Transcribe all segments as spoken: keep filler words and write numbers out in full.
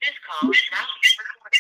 call is now being recorded.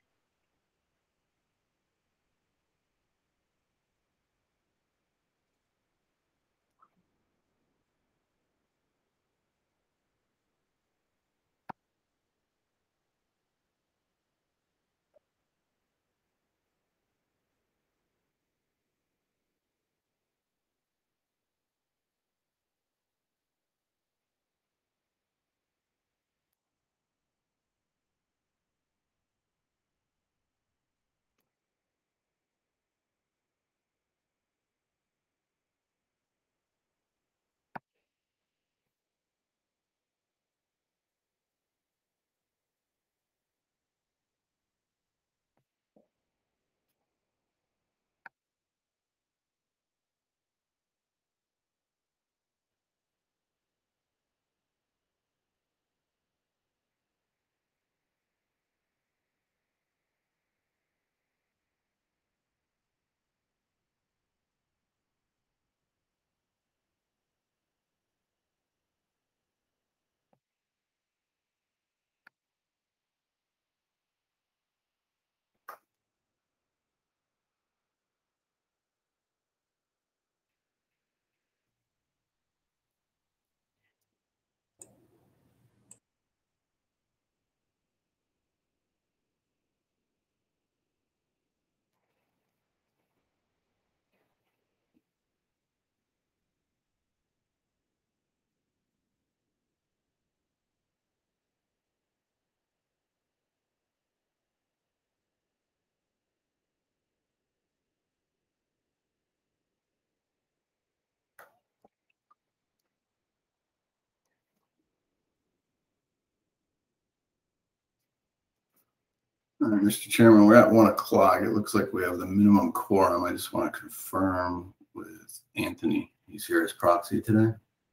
Uh, Mister Chairman, we're at one o'clock. It looks like we have the minimum quorum. I just want to confirm with Anthony. He's here as proxy today.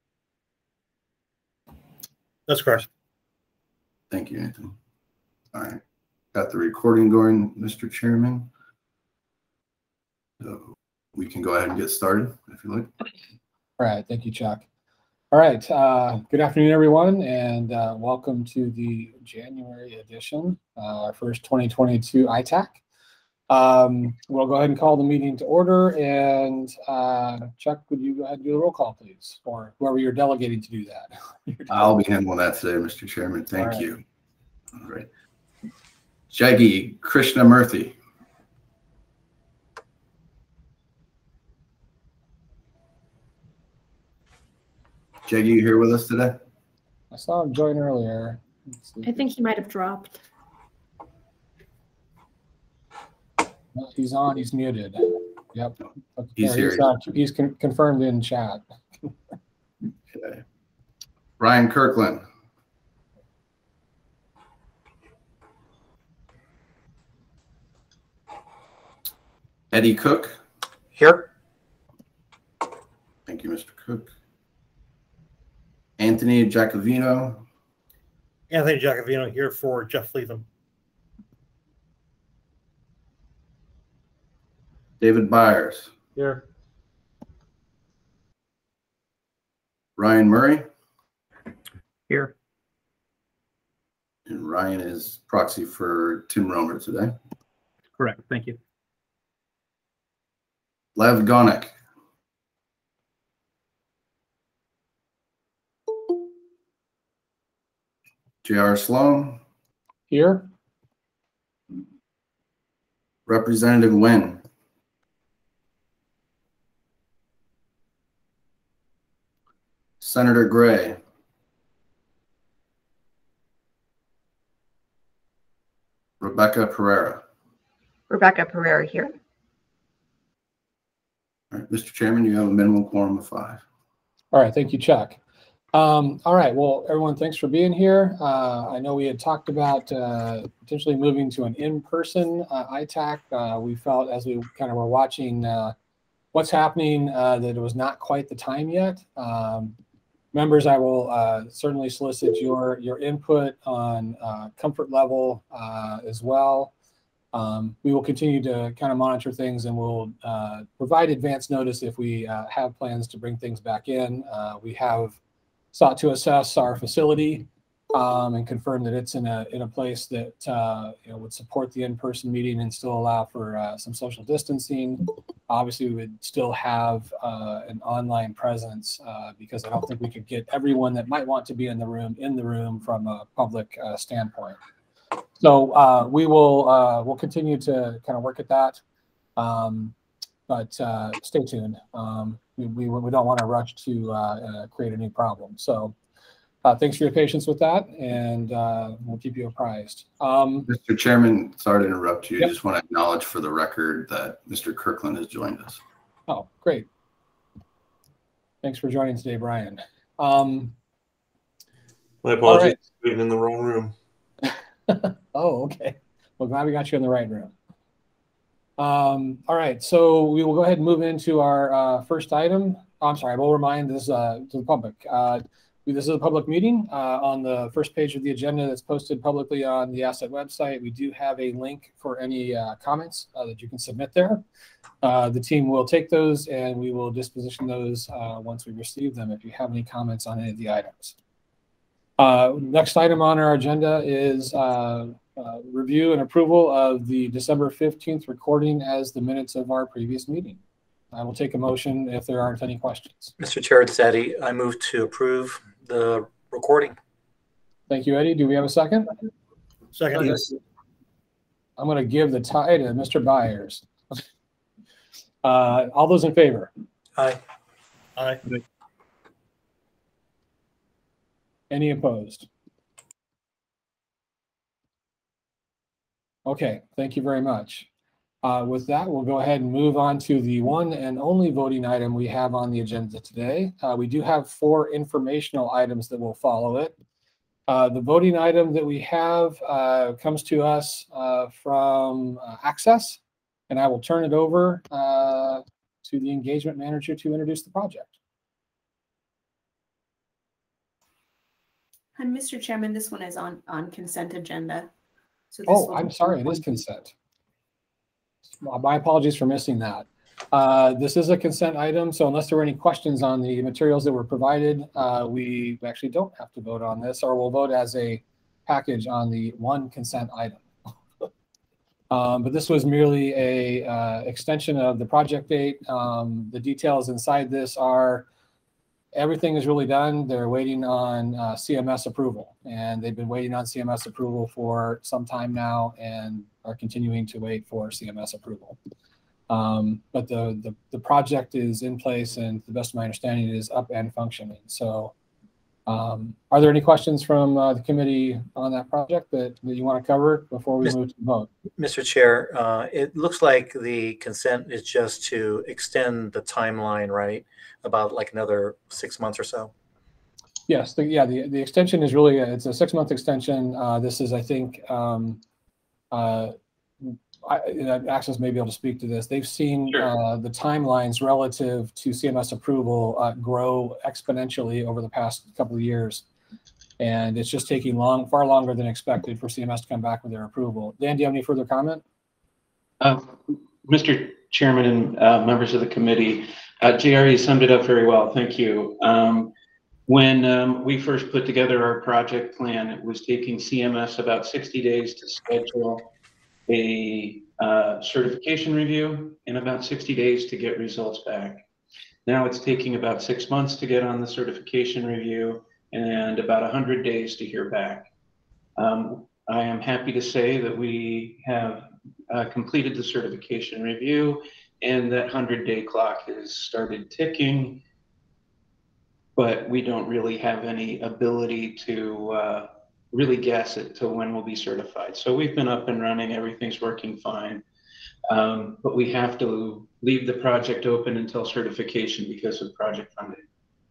That's correct. Thank you, Anthony. All right. Got the recording going, Mister Chairman. So we can go ahead and get started if you like. All right. Thank you, Chuck. All right. Uh, good afternoon, everyone, and uh, welcome to the January edition, uh, our first twenty twenty-two I TAC. Um, we'll go ahead and call the meeting to order. And uh, Chuck, would you go ahead and do the roll call, please, or whoever you're delegating to do that? I'll be handling that today, Mister Chairman. Thank All right. you. All right. Jaggi Krishnamurthy. Jaggi, you here with us today? I saw him join earlier. I think he might have dropped. No, he's on. He's muted. Yep. Okay. He's here. He's, uh, he's con confirmed in chat. Okay. Ryan Kirkland. Eddie Cook. Here. Thank you, Mister Cook. Anthony Giacovino. Anthony Giacovino here for Jeff Leatham. David Byers. Here. Ryan Murray. Here. And Ryan is proxy for Tim Romer today. Correct. Thank you. Lev Gonek. J R Sloan. Here. Representative Nguyen. Senator Gray. Rebecca Pereira. Rebecca Pereira here. All right, Mister Chairman, you have a minimum quorum of five. All right. Thank you, Chuck. Um, all right. Well, everyone, thanks for being here. Uh, I know we had talked about uh, potentially moving to an in-person uh, I TAC. Uh, we felt as we kind of were watching uh, what's happening uh, that it was not quite the time yet. Um, members, I will uh, certainly solicit your your input on uh, comfort level uh, as well. Um, we will continue to kind of monitor things, and we'll uh, provide advance notice if we uh, have plans to bring things back in. Uh, we have sought to assess our facility um, and confirm that it's in a in a place that uh, you know would support the in-person meeting and still allow for uh, some social distancing. Obviously, we would still have uh, an online presence uh, because I don't think we could get everyone that might want to be in the room in the room from a public uh, standpoint. So uh, we will uh, we'll continue to kind of work at that, um, but uh, stay tuned. Um, we, we we don't want to rush to uh, uh, create a new problem. So. Uh, thanks for your patience with that, and uh, we'll keep you apprised. Um, Mister Chairman, sorry to interrupt you. Yep. I just want to acknowledge for the record that Mister Kirkland has joined us. oh, great. Thanks for joining today, Brian. Um, My apologies. right. Being in the wrong room. oh, okay. Well, glad we got you in the right room. Um, all right, so we will go ahead and move into our uh, first item. Oh, I'm sorry, I will remind this uh, to the public. Uh, This is a public meeting uh, on the first page of the agenda that's posted publicly on the Asset website. We do have a link for any uh, comments uh, that you can submit there. Uh, the team will take those and we will disposition those uh, once we receive them if you have any comments on any of the items. Uh, next item on our agenda is uh, uh, review and approval of the December fifteenth recording as the minutes of our previous meeting. I will take a motion if there aren't any questions. Mister Chair, it's Eddie. I move to approve the recording. Thank you, Eddie. Do we have a second? Second. Yes. I'm going to give the tie to Mister Byers. Uh, all those in favor? Aye. Aye. Any opposed? Okay, thank you very much. Uh, with that, we'll go ahead and move on to the one and only voting item we have on the agenda today. Uh, we do have four informational items that will follow it. Uh, the voting item that we have uh, comes to us uh, from uh, Access, and I will turn it over uh, to the engagement manager to introduce the project. Hi, Mister Chairman, this one is on, on consent agenda. So this Oh, will- I'm sorry, it is consent. My apologies for missing that. Uh, this is a consent item, so unless there were any questions on the materials that were provided, uh, we actually don't have to vote on this, or we'll vote as a package on the one consent item. um, but this was merely a uh, extension of the project date. Um, the details inside this are everything is really done. They're waiting on uh, C M S approval, and they've been waiting on C M S approval for some time now, and are continuing to wait for C M S approval. Um, but the, the the project is in place, and to the best of my understanding, it is up and functioning. So, um, are there any questions from uh, the committee on that project that, that you want to cover before we Miz- move to the vote? Mister Chair, uh, it looks like the consent is just to extend the timeline, right? About like another six months or so. Yes, the, yeah, the, the extension is really, a, it's a six month extension. Uh, this is, I think, um, uh, I, you know, Access may be able to speak to this. They've seen Sure. uh, the timelines relative to C M S approval uh, grow exponentially over the past couple of years. And it's just taking long, far longer than expected for C M S to come back with their approval. Dan, do you have any further comment? Uh, Mister Chairman and uh, members of the committee, uh, J R, you summed it up very well. Thank you. Um, when um, we first put together our project plan, it was taking C M S about sixty days to schedule a uh, certification review and about sixty days to get results back. Now it's taking about six months to get on the certification review and about one hundred days to hear back. Um, I am happy to say that we have uh, completed the certification review, and that one hundred day clock has started ticking, but we don't really have any ability to uh, really guess it till when we'll be certified. So we've been up and running, everything's working fine, um, but we have to leave the project open until certification because of project funding.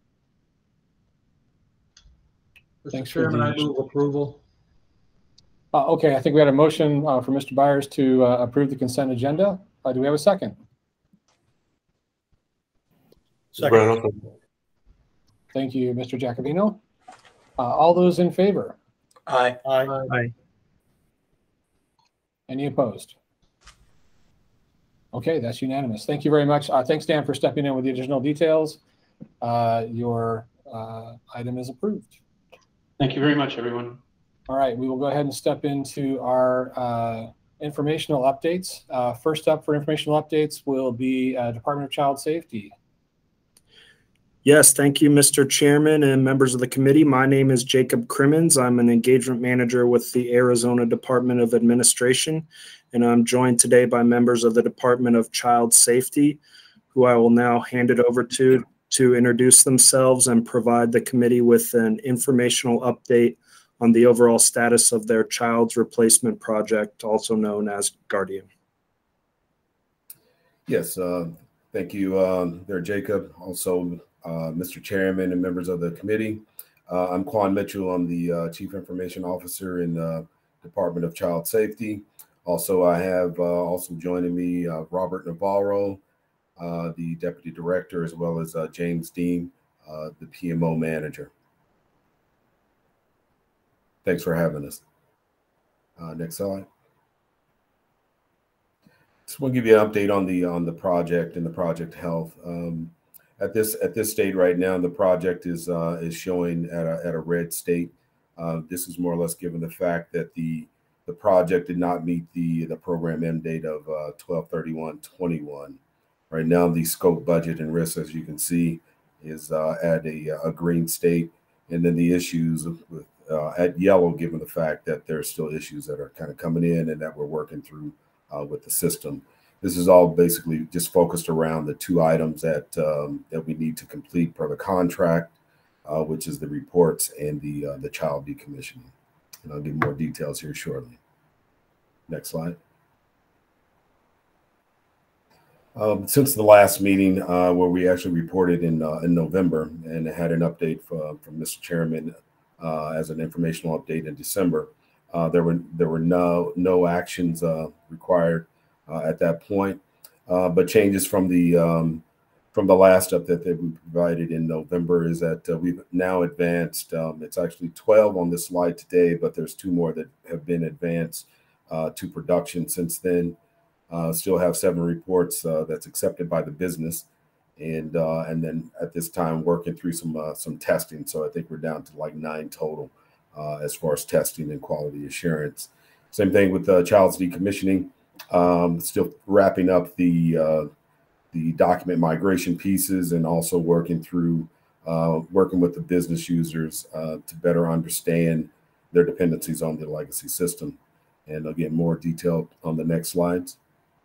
Thanks Mister for Chairman, I the- move approval. Uh, okay, I think we had a motion uh, for Mister Byers to uh, approve the consent agenda. Uh, do we have a second? Second. Brian, okay. Thank you, Mister Jacobino. Uh, all those in favor? Aye. Aye. Aye. Any opposed? Okay, that's unanimous. Thank you very much. Uh, thanks, Dan, for stepping in with the additional details. Uh, your uh, item is approved. Thank you very much, everyone. All right, we will go ahead and step into our uh, informational updates. Uh, first up for informational updates will be uh, Department of Child Safety. Yes, thank you, Mister Chairman and members of the committee. My name is Jacob Crimmins. I'm an engagement manager with the Arizona Department of Administration, and I'm joined today by members of the Department of Child Safety, who I will now hand it over to to introduce themselves and provide the committee with an informational update on the overall status of their child's replacement project, also known as Guardian. Yes, uh, thank you um, there, Jacob. Also, uh, Mister Chairman and members of the committee. Uh, I'm Quan Mitchell. I'm the uh, Chief Information Officer in the Department of Child Safety. Also, I have uh, also joining me uh, Robert Navarro, uh, the Deputy Director, as well as uh, James Dean, uh, the P M O Manager. Thanks for having us. Uh, next slide. Just want to give you an update on the on the project and the project health. Um, at this at this state right now, the project is uh, is showing at a at a red state. Uh, this is more or less given the fact that the the project did not meet the the program end date of uh, twelve thirty-one twenty-one. Right now, the scope, budget, and risk, as you can see, is uh, at a a green state, and then the issues with uh, at yellow, given the fact that there are still issues that are kind of coming in and that we're working through uh, with the system. This is all basically just focused around the two items that um, that we need to complete per the contract, uh, which is the reports and the uh, the child decommissioning. And I'll give more details here shortly. Next slide. Um, since the last meeting, uh, where we actually reported in uh, in November and had an update from, from Mister Chairman uh, as an informational update in December, uh, there were there were no no actions uh, required uh, at that point, uh, but changes from the um, from the last update that we provided in November is that uh, we've now advanced. Um, it's actually twelve on this slide today, but there's two more that have been advanced uh, to production since then. Uh, still have seven reports uh, that's accepted by the business, and uh, and then at this time working through some uh, some testing. So I think we're down to like nine total uh, as far as testing and quality assurance. Same thing with the uh, child's decommissioning. Um, still wrapping up the uh, the document migration pieces, and also working through uh, working with the business users uh, to better understand their dependencies on the legacy system. And again, more detailed on the next slides.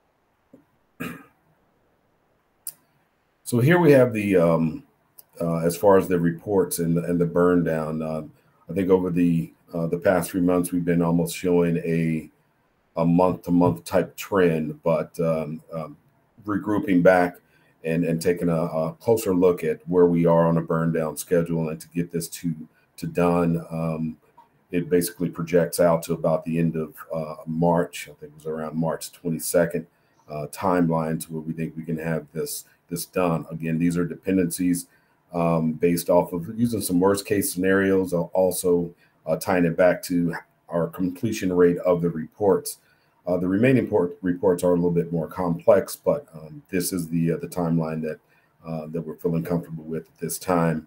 So here we have the, um, uh, as far as the reports and the, and the burn down, uh, I think over the uh, the past three months, we've been almost showing a a month to month type trend, but um, um, regrouping back and, and taking a, a closer look at where we are on a burn down schedule, and to get this to, to done, um, it basically projects out to about the end of uh, March. I think it was around March twenty-second uh, timeline to where we think we can have this this done. Again, these are dependencies um, based off of using some worst case scenarios, also uh, tying it back to our completion rate of the reports. Uh, the remaining port reports are a little bit more complex, but um, this is the uh, the timeline that uh, that we're feeling comfortable with at this time.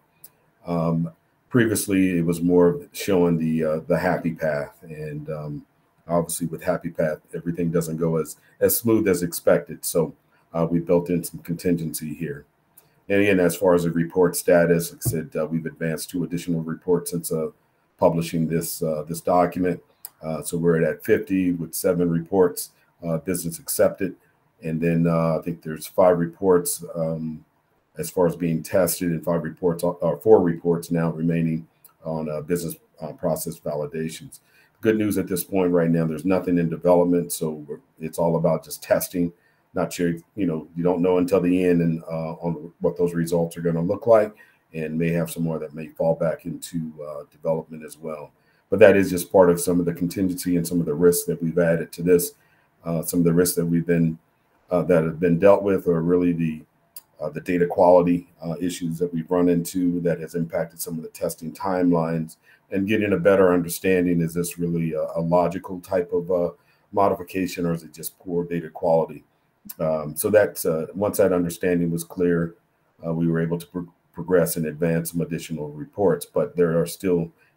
Um, previously, it was more showing the uh, the happy path, and um, obviously with happy path, everything doesn't go as as smooth as expected. So Uh, we built in some contingency here. And again, as far as the report status, like I said, uh, we've advanced two additional reports since uh, publishing this uh, this document. Uh, so we're at fifty with seven reports, uh, business accepted. And then uh, I think there's five reports um, as far as being tested, and five reports, or four reports now remaining on uh, business uh, process validations. Good news at this point right now, there's nothing in development. So we're, it's all about just testing. Not sure, you know, you don't know until the end and uh, on what those results are going to look like, and may have some more that may fall back into uh, development as well. But that is just part of some of the contingency and some of the risks that we've added to this. Uh, some of the risks that we've been uh, that have been dealt with are really the uh, the data quality uh, issues that we've run into that has impacted some of the testing timelines, and getting a better understanding, is this really a, a logical type of uh, modification, or is it just poor data quality? Um, so that's uh, once that understanding was clear, uh, we were able to pro progress and advance some additional reports. But there are still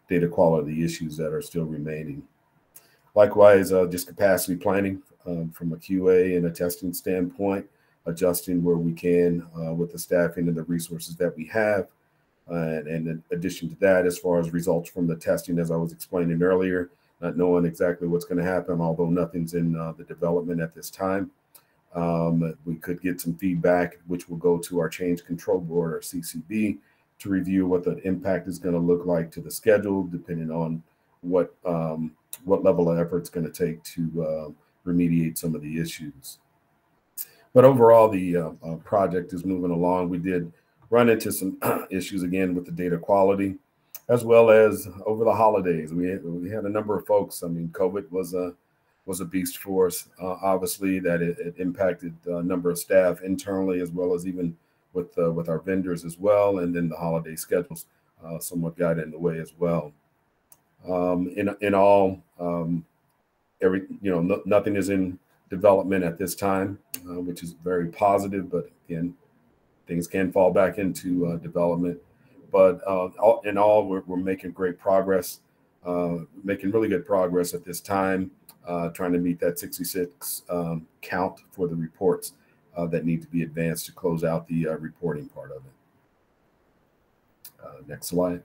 data quality issues that are still remaining. Likewise, uh, just capacity planning um, from a Q A and a testing standpoint, adjusting where we can uh, with the staffing and the resources that we have. Uh, and, and in addition to that, as far as results from the testing, as I was explaining earlier, not knowing exactly what's going to happen, although nothing's in uh, the development at this time. Um, we could get some feedback, which will go to our change control board, or C C B, to review what the impact is going to look like to the schedule, depending on what um, what level of effort it's going to take to uh, remediate some of the issues. But overall, the uh, uh, project is moving along. We did run into some issues again with the data quality, as well as over the holidays. We had, we had a number of folks. I mean, COVID was a was a beast for us. Uh, obviously, that it, it impacted a number of staff internally, as well as even with uh, with our vendors as well. And then the holiday schedules uh, somewhat got in the way as well. Um, in in all, um, every you know no, nothing is in development at this time, uh, which is very positive. But again, things can fall back into uh, development. But uh, all, in all, we're, we're making great progress, uh, making really good progress at this time, uh, trying to meet that sixty-six um, count for the reports uh, that need to be advanced to close out the uh, reporting part of it. Uh, next slide.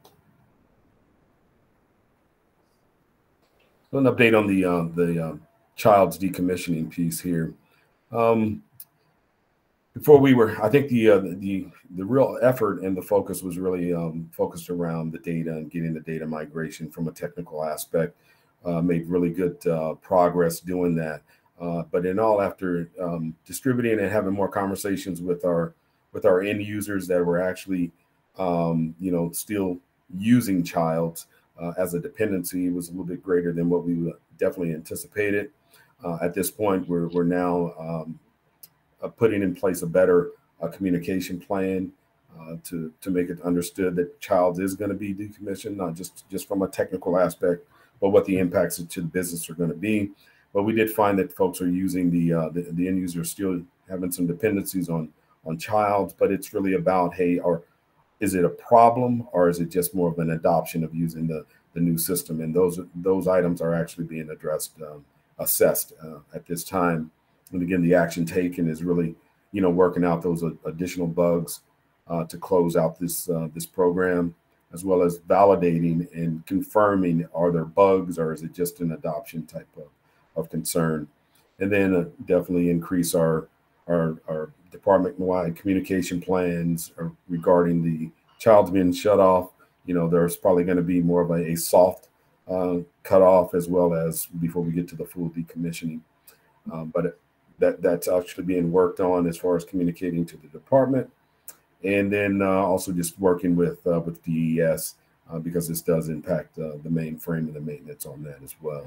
So an update on the uh, the uh, child's decommissioning piece here. Um, before we were, I think the uh, the the real effort and the focus was really um, focused around the data and getting the data migration from a technical aspect. Uh, made really good uh, progress doing that. Uh, but in all, after um, distributing and having more conversations with our with our end users that were actually, um, you know, still using Childs uh, as a dependency, was a little bit greater than what we definitely anticipated. Uh, at this point, we're we're now um, uh, putting in place a better uh, communication plan uh, to to make it understood that Childs is going to be decommissioned, not just just from a technical aspect, but what the impacts to the business are going to be. But we did find that folks are using the uh, the, the end user still having some dependencies on on Childs, but it's really about, hey, or is it a problem, or is it just more of an adoption of using the the new system? And those those items are actually being addressed, um, assessed uh, at this time. And again, the action taken is really, you know, working out those additional bugs uh, to close out this uh, this program, as well as validating and confirming, are there bugs, or is it just an adoption type of, of concern? And then uh, definitely increase our, our, our department-wide communication plans regarding the child's being shut off. You know, there's probably going to be more of a, a soft uh, cutoff, as well as before we get to the full decommissioning. Um, but it, that that's actually being worked on as far as communicating to the department. And then uh, also just working with uh, with D E S uh, because this does impact uh, the mainframe and the maintenance on that as well.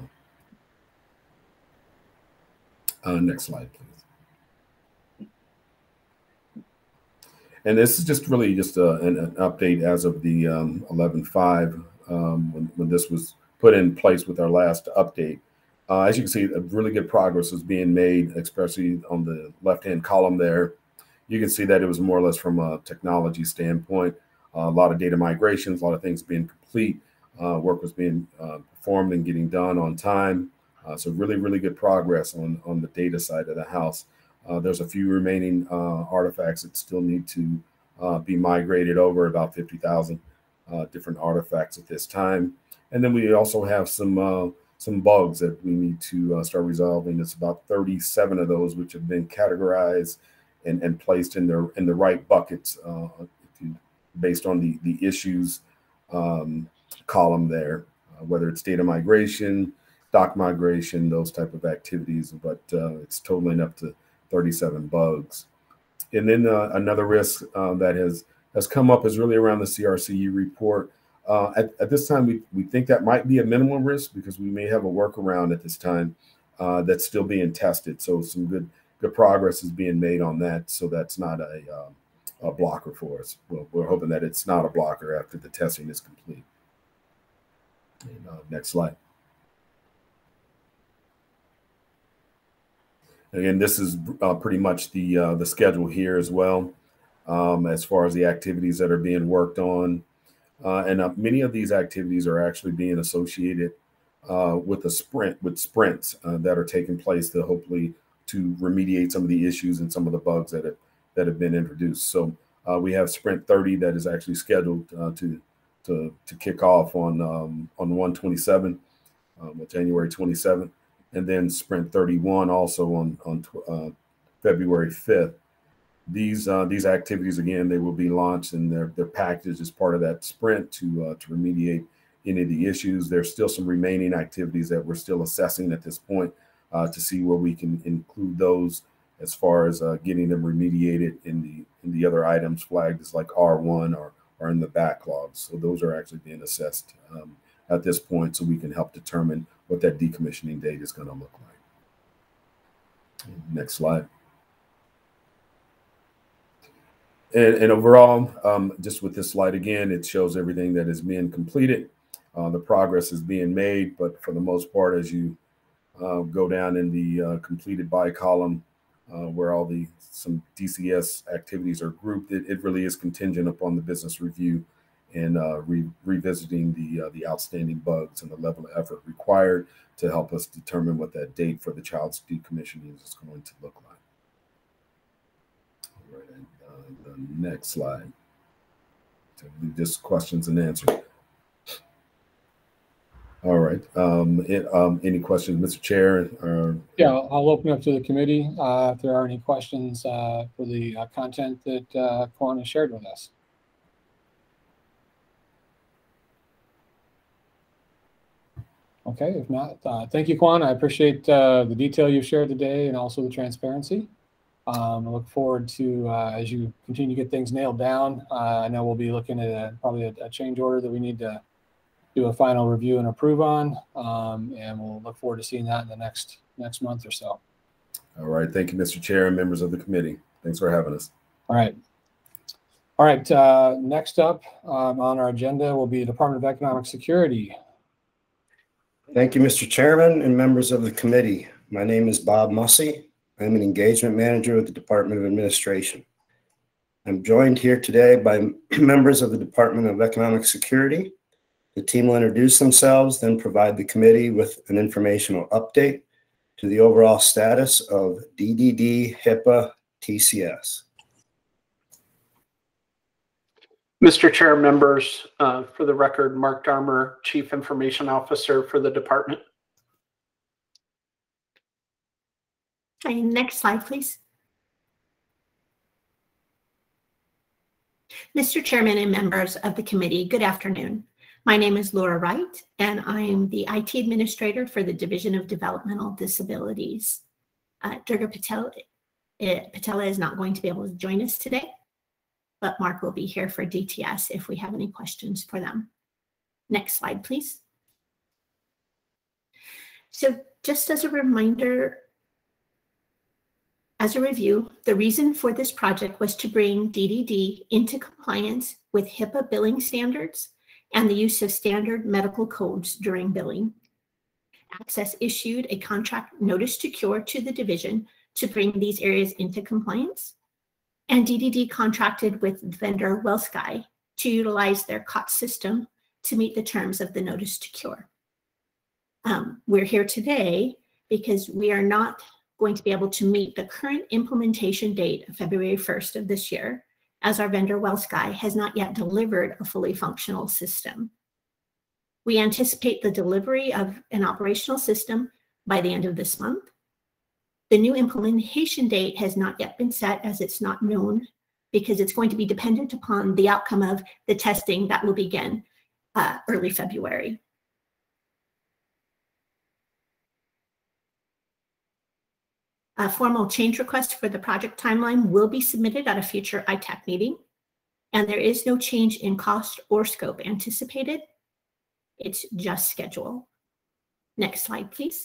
Uh, next slide, please. And this is just really just a, an, an update as of the um, eleven five um, when, when this was put in place with our last update. Uh, as you can see, a really good progress is being made, especially on the left-hand column there. You can see that it was more or less from a technology standpoint, uh, a lot of data migrations, a lot of things being complete, uh, work was being uh, performed and getting done on time. Uh, so really, really good progress on, on the data side of the house. Uh, there's a few remaining uh, artifacts that still need to uh, be migrated over, about fifty thousand uh, different artifacts at this time. And then we also have some uh, some bugs that we need to uh, start resolving. It's about thirty-seven of those which have been categorized and, and placed in the in the right buckets uh, if you, based on the, the issues um, column there, uh, whether it's data migration, doc migration, those type of activities, but uh, it's totaling up to thirty-seven bugs. And then uh, another risk uh, that has has come up is really around the C R C U report. Uh, at, at this time, we, we think that might be a minimal risk because we may have a workaround at this time uh, that's still being tested. So some good good progress is being made on that. So that's not a, uh, a blocker for us. Well, we're hoping that it's not a blocker after the testing is complete. And, uh, next slide. Again, this is uh, pretty much the uh, the schedule here as well, um, as far as the activities that are being worked on. Uh, and uh, many of these activities are actually being associated uh, with a sprint, with sprints uh, that are taking place to hopefully to remediate some of the issues and some of the bugs that have, that have been introduced. So uh, we have Sprint thirty that is actually scheduled uh, to to to kick off on um, on one twenty-seven, um, January twenty-seventh, and then Sprint thirty-one also on on uh, February fifth. These uh, these activities, again, they will be launched and they're they're packaged as part of that sprint to uh, to remediate any of the issues. There's still some remaining activities that we're still assessing at this point uh, to see where we can include those as far as uh, getting them remediated in the in the other items flagged as like R one or or in the backlogs. So those are actually being assessed um, at this point, so we can help determine what that decommissioning date is going to look like. Next slide. And, and overall, um, just with this slide again, it shows everything that is being completed. Uh, the progress is being made, but for the most part, as you uh, go down in the uh, completed by column, uh, where all the some D C S activities are grouped, it, it really is contingent upon the business review and uh, re revisiting the uh, the outstanding bugs and the level of effort required to help us determine what that date for the child's decommissioning is going to look like. All right, and, uh, the next slide. So just questions and answers. All right. Um, it, um, any questions, Mister Chair? Or, yeah, I'll open up to the committee uh, if there are any questions uh, for the uh, content that uh, Quan has shared with us. Okay, if not, uh, thank you, Quan. I appreciate uh, the detail you've shared today and also the transparency. Um, I look forward to, uh, as you continue to get things nailed down, uh, I know we'll be looking at a, probably a, a change order that we need to do a final review and approve on, um, and we'll look forward to seeing that in the next next month or so. All right. Thank you, Mister Chair and members of the committee. Thanks for having us. All right. All right. Uh, next up um, on our agenda will be Department of Economic Security. Thank you, Mister Chairman and members of the committee. My name is Bob Mussey. I'm an engagement manager with the Department of Administration. I'm joined here today by members of the Department of Economic Security. The team will introduce themselves, then provide the committee with an informational update to the overall status of D D D, HIPAA, T C S. Mister Chair, members, uh, for the record, Mark Darmer, Chief Information Officer for the department. Okay, next slide, please. Mister Chairman and members of the committee, good afternoon. My name is Laura Wright, and I am the I T Administrator for the Division of Developmental Disabilities. Uh, Durga Patel, uh, Patella is not going to be able to join us today, but Mark will be here for D T S if we have any questions for them. Next slide, please. So just as a reminder, as a review, the reason for this project was to bring D D D into compliance with HIPAA billing standards and the use of standard medical codes during billing. Access issued a contract notice to cure to the division to bring these areas into compliance. And D D D contracted with vendor WellSky to utilize their C O T S system to meet the terms of the notice to cure. Um, we're here today because we are not going to be able to meet the current implementation date of February first of this year, as our vendor WellSky has not yet delivered a fully functional system. We anticipate the delivery of an operational system by the end of this month. The new implementation date has not yet been set, as it's not known, because it's going to be dependent upon the outcome of the testing that will begin uh, early February. A formal change request for the project timeline will be submitted at a future I TAC meeting, and there is no change in cost or scope anticipated. It's just schedule. Next slide, please.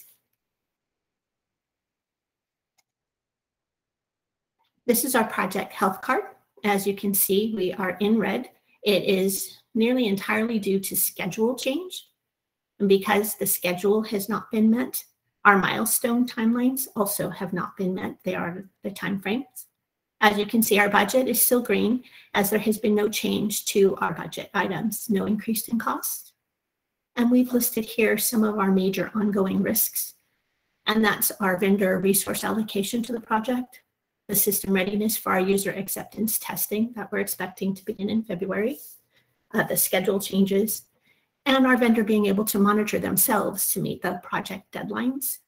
This is our project health card. As you can see, we are in red. It is nearly entirely due to schedule change. And because the schedule has not been met, our milestone timelines also have not been met. They are the timeframes. As you can see, our budget is still green as there has been no change to our budget items, no increase in cost. And we've listed here some of our major ongoing risks. And that's our vendor resource allocation to the project, the system readiness for our user acceptance testing that we're expecting to begin in February, uh, the schedule changes, and our vendor being able to monitor themselves to meet the project deadlines.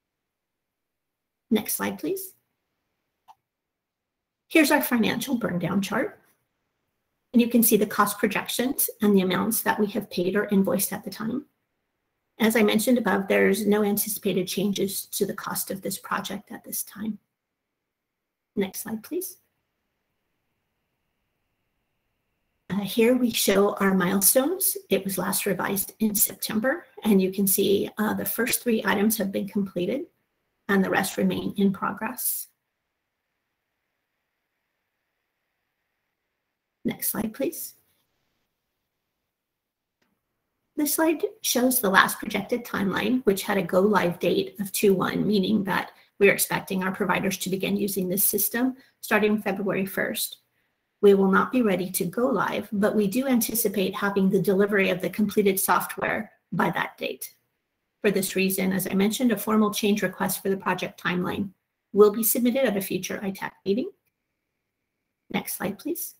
Next slide, please. Here's our financial burn down chart. And you can see the cost projections and the amounts that we have paid or invoiced at the time. As I mentioned above, there's no anticipated changes to the cost of this project at this time. Next slide, please. Uh, here we show our milestones. It was last revised in September, and you can see uh, the first three items have been completed and the rest remain in progress. Next slide, please. This slide shows the last projected timeline, which had a go live date of two one, meaning that we're expecting our providers to begin using this system starting February first. We will not be ready to go live, but we do anticipate having the delivery of the completed software by that date. For this reason, as I mentioned, a formal change request for the project timeline will be submitted at a future I TAC meeting. Next slide, please.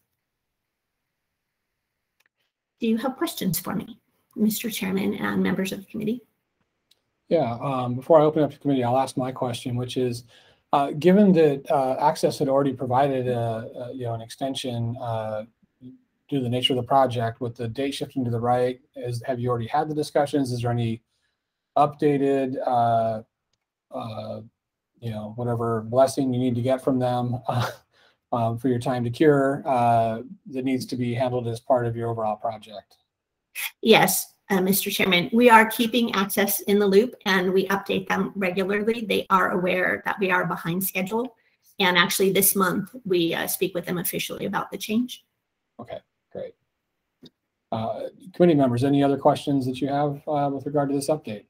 Do you have questions for me, Mister Chairman and members of the committee? Yeah, um, before I open up the committee, I'll ask my question, which is, uh, given that uh, Access had already provided a, a, you know, an extension uh, due to the nature of the project with the date shifting to the right, is, have you already had the discussions? Is there any updated, uh, uh, you know, whatever blessing you need to get from them uh, um, for your time to cure uh, that needs to be handled as part of your overall project? Yes, uh, Mister Chairman, we are keeping Access in the loop and we update them regularly. They are aware that we are behind schedule. And actually this month, we uh, speak with them officially about the change. Okay, great. Uh, committee members, any other questions that you have uh, with regard to this update?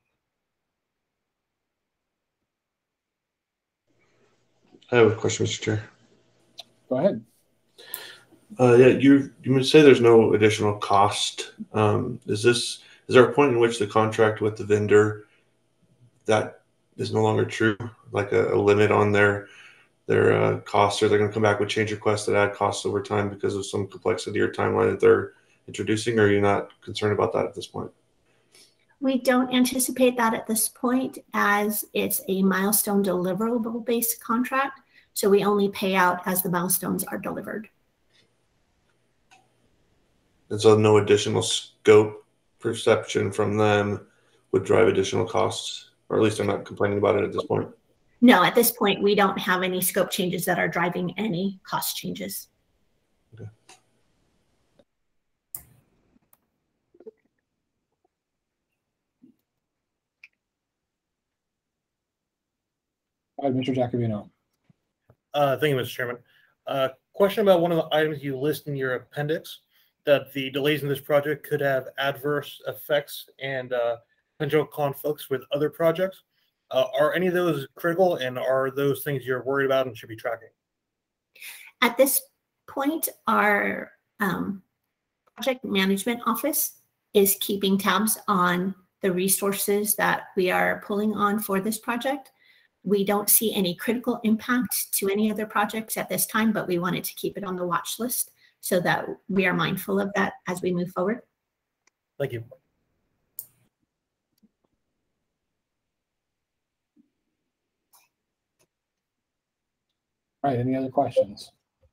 I have a question, Mister Chair. Go ahead. Uh, yeah, you you say there's no additional cost. Um, is this is there a point in which the contract with the vendor that is no longer true, like a, a limit on their their uh, costs, or they're going to come back with change requests that add costs over time because of some complexity or timeline that they're introducing? Or are you not concerned about that at this point? We don't anticipate that at this point, as it's a milestone deliverable based contract. So we only pay out as the milestones are delivered. And so no additional scope perception from them would drive additional costs, or at least I'm not complaining about it at this point. No, at this point, we don't have any scope changes that are driving any cost changes. Okay. All right, Mister Jacobino. Uh, thank you, Mister Chairman. Uh, question about one of the items you list in your appendix, that the delays in this project could have adverse effects and uh, potential conflicts with other projects. Uh, are any of those critical, and are those things you're worried about and should be tracking? At this point, our um, project management office is keeping tabs on the resources that we are pulling on for this project. We don't see any critical impact to any other projects at this time, but we wanted to keep it on the watch list so that we are mindful of that as we move forward. Thank you. All right, any other questions?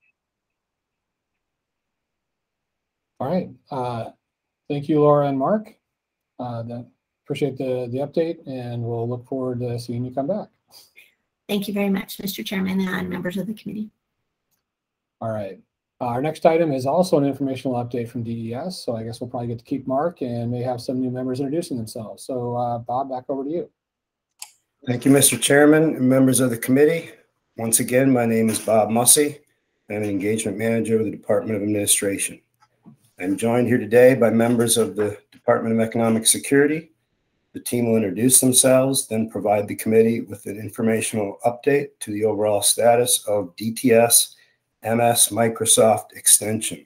All right, uh, thank you, Laura and Mark. Uh, the, appreciate the, the update, and we'll look forward to seeing you come back. Thank you very much, Mister Chairman and members of the committee. All right. Our next item is also an informational update from D E S, so I guess we'll probably get to keep Mark and may have some new members introducing themselves. So uh, Bob, back over to you. Thank you, Mister Chairman and members of the committee. Once again, my name is Bob Mussey. I'm an engagement manager with the Department of Administration. I'm joined here today by members of the Department of Economic Security. The team will introduce themselves, then provide the committee with an informational update to the overall status of D T S M S Microsoft extension.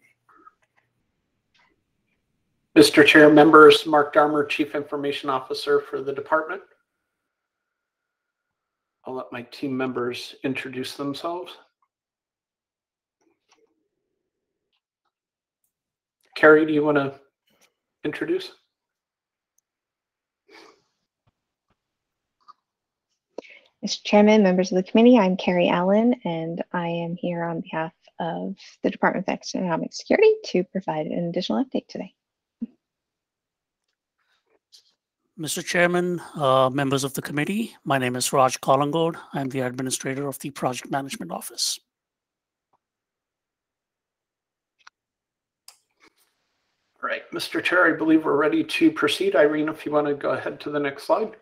Mister Chair, members, Mark Darmer, Chief Information Officer for the department. I'll let my team members introduce themselves. Carrie, do you want to introduce? Mister Chairman, members of the committee, I'm Carrie Allen, and I am here on behalf of the Department of Economic Security to provide an additional update today. Mister Chairman, uh, members of the committee, my name is Raj Collingwood. I'm the administrator of the Project Management Office. All right, Mister Chair, I believe we're ready to proceed. Irene, if you want to go ahead to the next slide.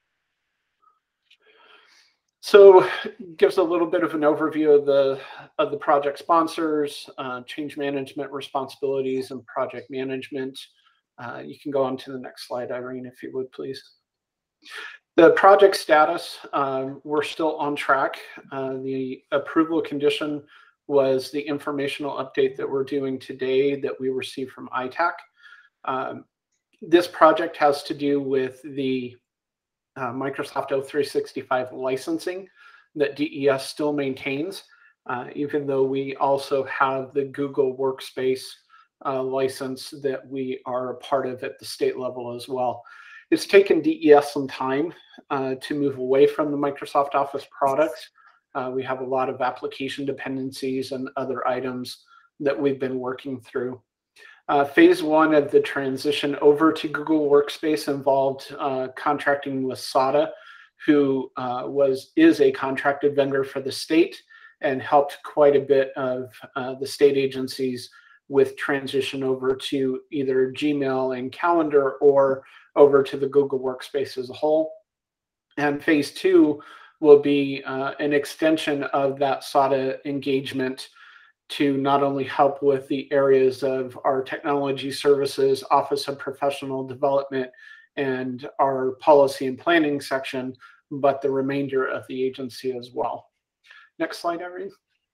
So it gives a little bit of an overview of the of the project sponsors, uh, change management responsibilities, and project management. Uh, you can go on to the next slide, Irene, if you would, please. The project status, um, we're still on track. Uh, the approval condition was the informational update that we're doing today that we received from I TAC. Um, this project has to do with the uh, Microsoft O three sixty-five licensing that D E S still maintains, uh, even though we also have the Google Workspace Uh, license that we are a part of at the state level as well. It's taken D E S some time uh, to move away from the Microsoft Office products. Uh, we have a lot of application dependencies and other items that we've been working through. Uh, phase one of the transition over to Google Workspace involved uh, contracting with SADA, who uh, was is a contracted vendor for the state and helped quite a bit of uh, the state agencies with transition over to either Gmail and Calendar or over to the Google Workspace as a whole. And phase two will be uh, an extension of that SADA engagement to not only help with the areas of our technology services, Office of Professional Development, and our policy and planning section, but the remainder of the agency as well. Next slide, Irene.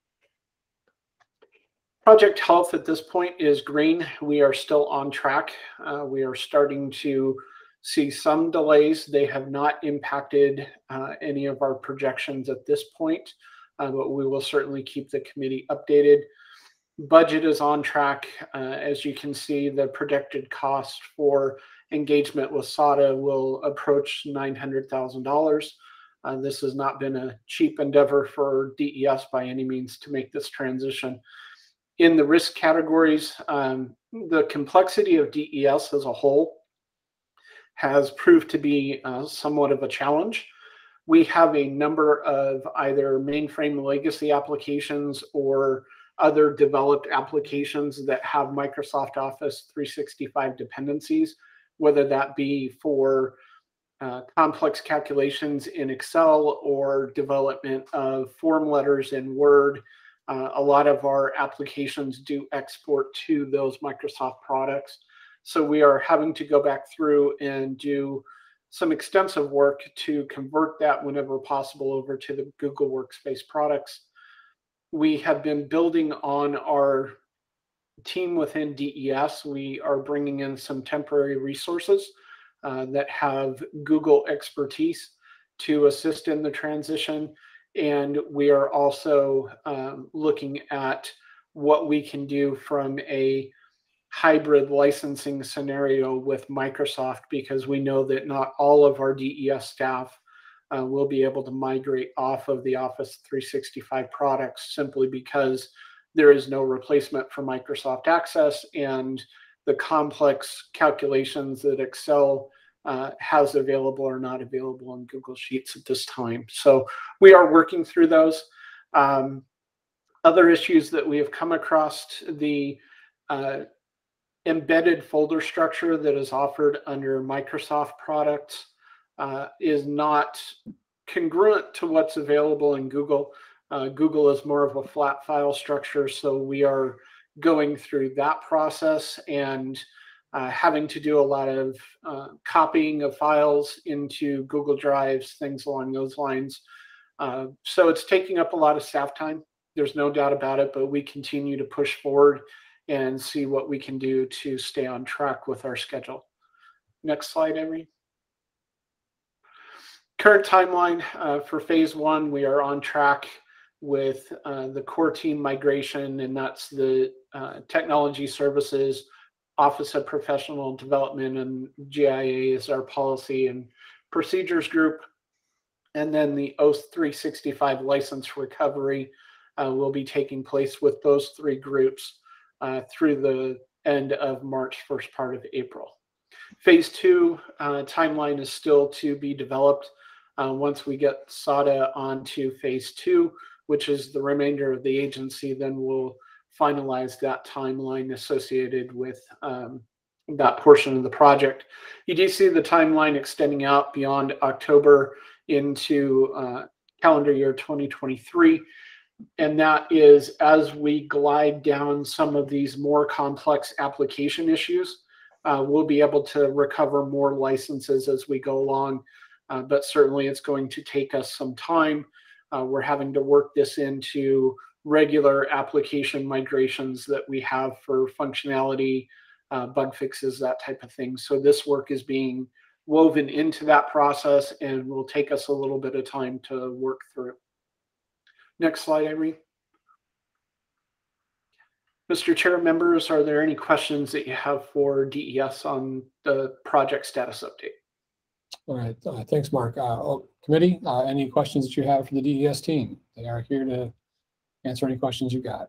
Project Health at this point is green. We are still on track. Uh, we are starting to see some delays. They have not impacted uh, any of our projections at this point, uh, but we will certainly keep the committee updated. Budget is on track. Uh, as you can see, the projected cost for engagement with SADA will approach nine hundred thousand dollars. Uh, this has not been a cheap endeavor for D E S by any means to make this transition. In the risk categories, um, the complexity of D E S as a whole has proved to be uh, somewhat of a challenge. We have a number of either mainframe legacy applications or other developed applications that have Microsoft Office three sixty-five dependencies, whether that be for uh, complex calculations in Excel or development of form letters in Word. Uh, a lot of our applications do export to those Microsoft products. So we are having to go back through and do some extensive work to convert that whenever possible over to the Google Workspace products. We have been building on our team within D E S. We are bringing in some temporary resources uh, that have Google expertise to assist in the transition. And we are also um, looking at what we can do from a hybrid licensing scenario with Microsoft, because we know that not all of our D E S staff uh, will be able to migrate off of the Office three sixty-five products simply because there is no replacement for Microsoft Access and the complex calculations that Excel Uh, has available or not available in Google Sheets at this time. So we are working through those. Um, other issues that we have come across, the uh, embedded folder structure that is offered under Microsoft products uh, is not congruent to what's available in Google. Uh, Google is more of a flat file structure, so we are going through that process and Uh, having to do a lot of uh, copying of files into Google Drives, things along those lines. Uh, so it's taking up a lot of staff time. there's no doubt about it, but we continue to push forward and see what we can do to stay on track with our schedule. Next slide, Emery. Current timeline uh, for phase one, we are on track with uh, the core team migration, and that's the uh, technology services, Office of Professional Development, and G I A is our policy and procedures group. And then the O three sixty-five license recovery uh, will be taking place with those three groups uh, through the end of March, first part of April. Phase two uh, timeline is still to be developed. Uh, once we get S A D A onto phase two, which is the remainder of the agency, then we'll finalize that timeline associated with um, that portion of the project. You do see the timeline extending out beyond October into uh, calendar year twenty twenty-three. And that is as we glide down some of these more complex application issues, uh, we'll be able to recover more licenses as we go along. Uh, but certainly it's going to take us some time. Uh, we're having to work this into regular application migrations that we have for functionality, uh, bug fixes, that type of thing. So this work is being woven into that process and will take us a little bit of time to work through. Next slide, Irene. Mister Chair, members, are there any questions that you have for D E S on the project status update? All right, uh, thanks, Mark. Uh, oh, committee, uh, any questions that you have for the D E S team? They are here to answer any questions you got.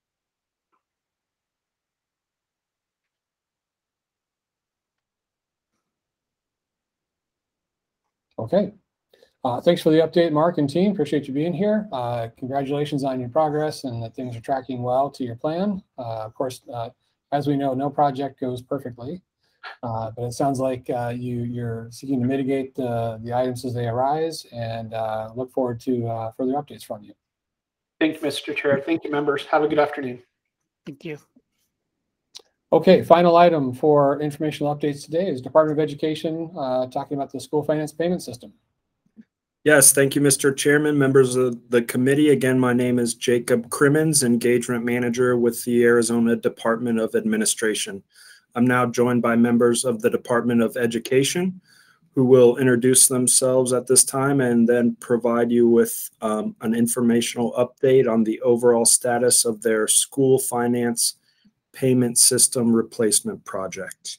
Okay, uh, thanks for the update, Mark and team. Appreciate you being here. Uh, congratulations on your progress and that things are tracking well to your plan. Uh, of course, uh, as we know, no project goes perfectly. Uh, but it sounds like uh, you, you're seeking to mitigate uh, the items as they arise, and uh, look forward to uh, further updates from you. Thank you, Mister Chair. Thank you, members. Have a good afternoon. Thank you. Okay, final item for informational updates today is Department of Education uh, talking about the school finance payment system. Yes, thank you, Mister Chairman, members of the committee. Again, my name is Jacob Crimmins, Engagement Manager with the Arizona Department of Administration. I'm now joined by members of the Department of Education who will introduce themselves at this time and then provide you with um, an informational update on the overall status of their school finance payment system replacement project.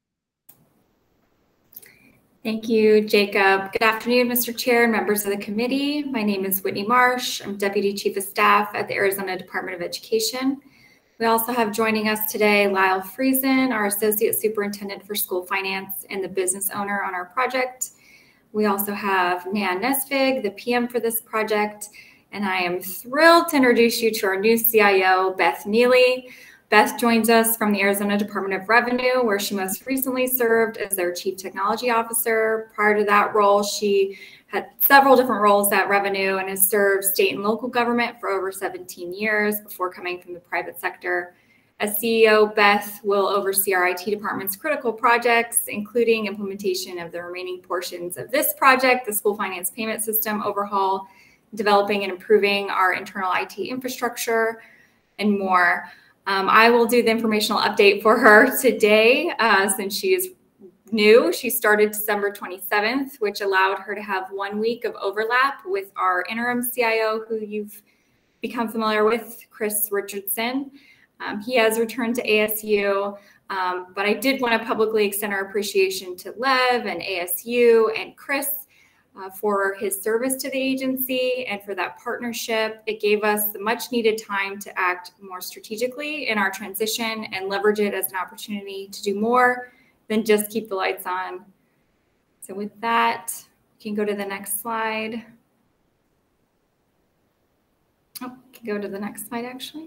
Thank you, Jacob. Good afternoon, Mister Chair and members of the committee. My name is Whitney Marsh. I'm Deputy Chief of Staff at the Arizona Department of Education. We also have joining us today Lyle Friesen, our Associate Superintendent for School Finance and the business owner on our project. We also have Nan Nesvig, the P M for this project, and I am thrilled to introduce you to our new C I O, Beth Neely. Beth joins us from the Arizona Department of Revenue, where she most recently served as their Chief Technology Officer. Prior to that role, she had several different roles at Revenue and has served state and local government for over seventeen years before coming from the private sector. As C E O, Beth will oversee our I T department's critical projects, including implementation of the remaining portions of this project, the school finance payment system overhaul, developing and improving our internal I T infrastructure, and more. Um, I will do the informational update for her today uh, since she is new. She started December twenty-seventh, which allowed her to have one week of overlap with our interim C I O, who you've become familiar with, Chris Richardson. Um, he has returned to A S U, um, but I did want to publicly extend our appreciation to Lev and A S U and Chris uh, for his service to the agency and for that partnership. It gave us the much needed time to act more strategically in our transition and leverage it as an opportunity to do more than just keep the lights on. So with that, you can go to the next slide. Oh, you can go to the next slide, actually.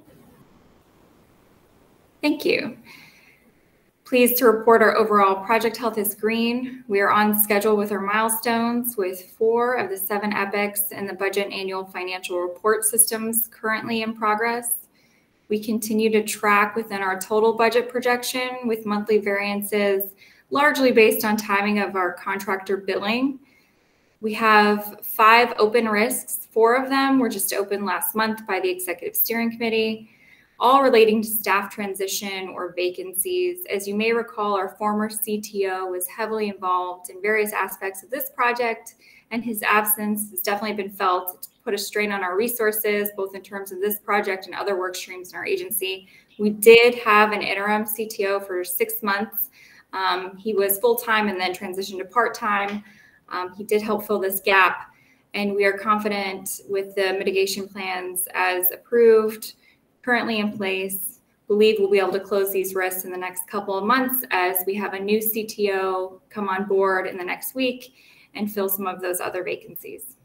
Thank you. Pleased to report our overall project health is green. We are on schedule with our milestones, with four of the seven epics in the budget annual financial report systems currently in progress. We continue to track within our total budget projection with monthly variances largely based on timing of our contractor billing. We have five open risks. Four of them were just opened last month by the Executive Steering Committee, all relating to staff transition or vacancies. As you may recall, our former C T O was heavily involved in various aspects of this project, and his absence has definitely been felt to put a strain on our resources, both in terms of this project and other work streams in our agency. We did have an interim C T O for six months. Um, he was full-time and then transitioned to part-time. Um, he did help fill this gap, and we are confident with the mitigation plans as approved, currently in place, believe we'll be able to close these risks in the next couple of months as we have a new C T O come on board in the next week and fill some of those other vacancies.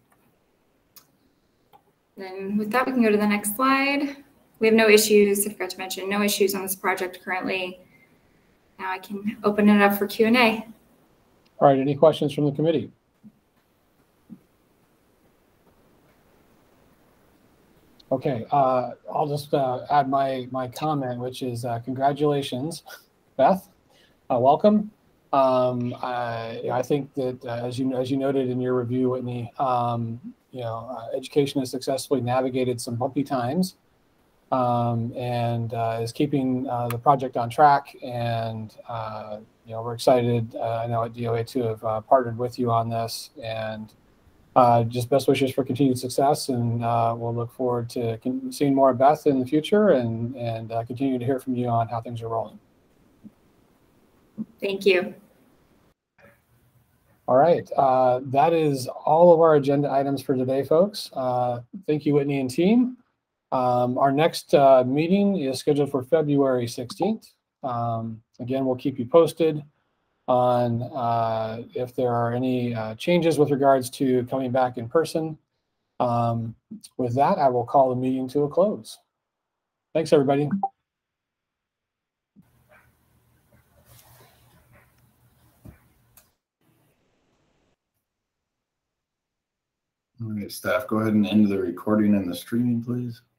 Then with that, we can go to the next slide. We have no issues, I forgot to mention, no issues on this project currently. Now I can open it up for Q and A. All right, any questions from the committee? Okay, uh, I'll just uh, add my my comment, which is uh, congratulations, Beth. Uh, welcome. Um, I, I think that uh, as you as you noted in your review, Whitney, um, you know, uh, education has successfully navigated some bumpy times, um, and uh, is keeping uh, the project on track. And uh, you know, we're excited. Uh, I know at D O A to have uh, partnered with you on this, and uh, just best wishes for continued success. And uh, we'll look forward to seeing more of Beth in the future, and and uh, continue to hear from you on how things are rolling. Thank you. All right, uh, that is all of our agenda items for today, folks. Uh, thank you, Whitney and team. Um, our next uh, meeting is scheduled for February sixteenth. Um, again, we'll keep you posted on uh, if there are any uh, changes with regards to coming back in person. Um, with that, I will call the meeting to a close. Thanks, everybody. All right, staff, go ahead and end the recording and the streaming, please.